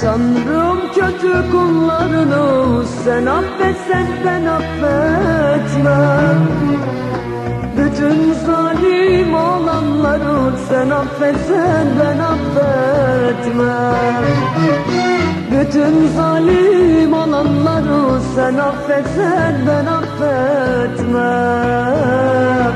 Tanrım kötü kullarını sen affetsen ben affetmem. Bütün zalim olanları sen affetsen ben affetmem. Bütün zalim olanları sen affetsen ben affetmem.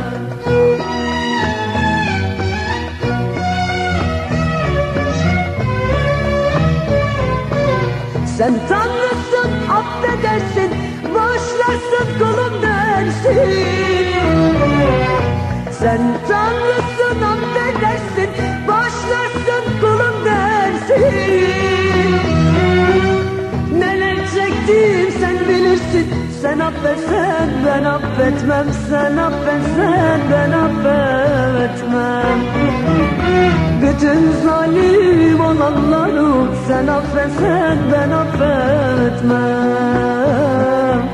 Sen Tanrısın, affedersin, bağışlarsın kulum dersin. Sen Tanrısın, affedersin, bağışlarsın kulum dersin. Neler çektim sen bilirsin. Sen affetsen ben affetmem. Sen affetsen ben affetmem. Bütün zalim olanları sen affetsen ben affetmem.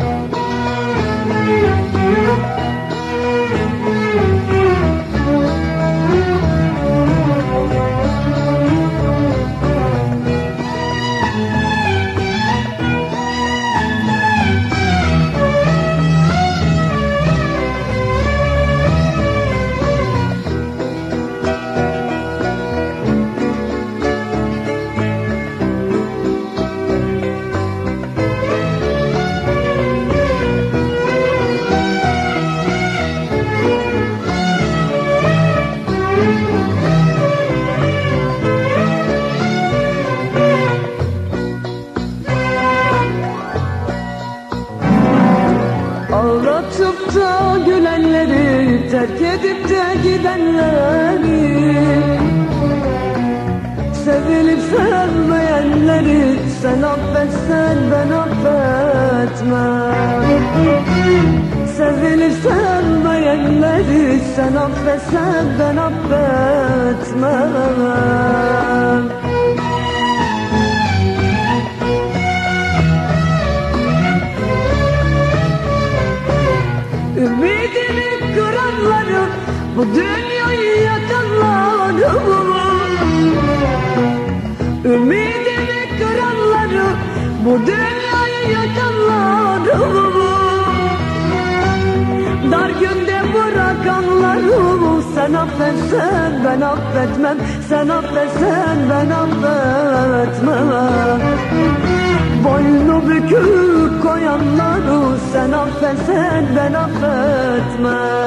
Ağlatıp da gülenleri, terk edip de gidenleri, sevilip sevmeyenleri sen affetsen ben affetmem. Sevilip sevmeyenleri sen affetsen ben affetmem. Ümidini kıranları, bu dünyayı yakanları, ümidini kıranları, bu dünyayı yakanları, dar günde bırakanları sen affetsen ben affetmem. Sen affetsen ben affetmem. Boynu bükük koyanları sen affetsen ben affetmem.